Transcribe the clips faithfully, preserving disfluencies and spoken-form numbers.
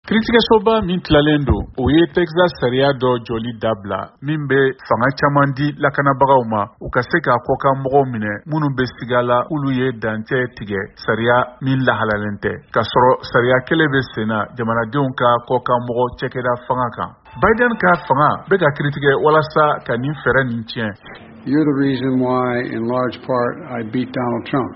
Critique soba min tlalendo o ye Texas sariya do joli dabla min be fanga caman di lakanabagaw ma u ka se ka koka mɔgɔw minɛ minnu be sigala ulu ye dante tigɛ sariya min lahalalen tɛ ka sɔrɔ sariya kelen be sena jamanadenw ka koka mɔgɔ cɛkɛda fanga kan. Biden ka fanga be ka critique walasa ka nin fɛrɛ nin tiɲɛ. You're the reason why, in large part, I beat Donald Trump.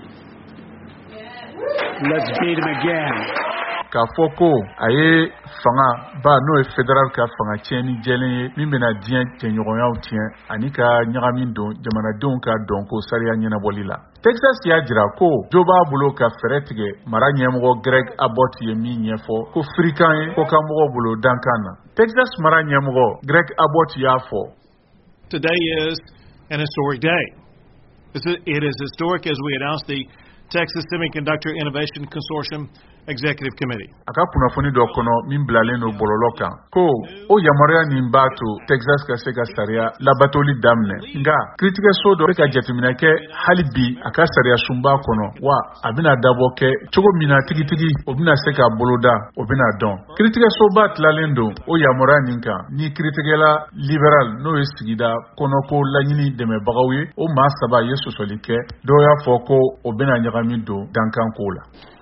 Let's beat him again. Ka fɔ ko a ye fanga ba n'o ye federal ka fanga tiɲɛni jɛlen ye min bɛna diɲɛ cɛɲɔgɔnyaw tiɲɛ ani ka ɲagamin don jamanadenw ka dɔn ko sariya ɲɛnabɔli la. Texas y'a jira ko Joe b'a bolo ka fɛrɛ tigɛ mara ɲɛmɔgɔ Greg Abbott ye min ɲɛfɔ ko firikan ye ko ka mɔgɔ bolo dankan na. Texas mara ɲɛmɔgɔ Greg Abbott y'a fɔ. Today is an historic day. It is historic as we announced the Texas Semiconductor Innovation Consortium Executive Committee. Aka kunnafoni dɔ kɔnɔ min bilalen no bɔlɔlɔ kan ko o yamaruya nin b'a to Texas ka se ka sariya labatoli daminɛ nga critique so dɔ bɛ ka jateminɛ kɛ hali bi a ka sariya sunba kɔnɔ wa a bɛna dabɔ kɛ cogo min na tigitigi o bɛna se ka boloda o bɛna dɔn. Critique soba tilalen don o yamaruya nin kan ni critikela liberal n'o ye sigida kɔnɔko laɲini dɛmɛbagaw ye o maa saba ye sɔsɔli kɛ dɔw y'a fɔ ko o bɛna ɲagami don dankan ko la.